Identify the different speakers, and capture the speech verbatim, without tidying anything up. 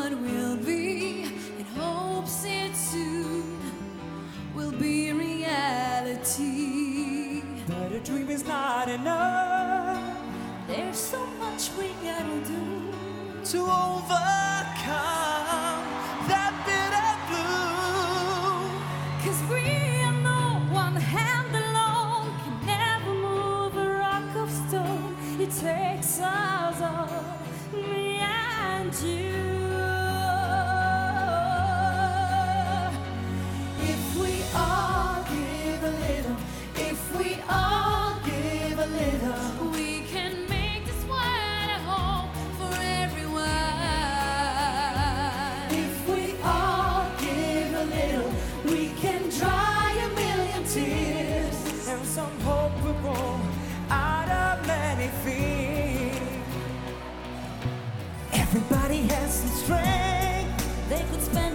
Speaker 1: what will be, and hopes it soon will be reality.
Speaker 2: But a dream is not enough.
Speaker 1: There's so much we gotta do
Speaker 2: to overcome that bitter blue.
Speaker 1: 'Cause we are no one hand alone, can never move a rock of stone. It takes us all, me and you. If we all give a little, if we all give a little, we can make this world a home for everyone. If we all give a little, we can dry a million tears,
Speaker 2: And some hope will grow out of many fears. Everybody has some strength
Speaker 1: they could spend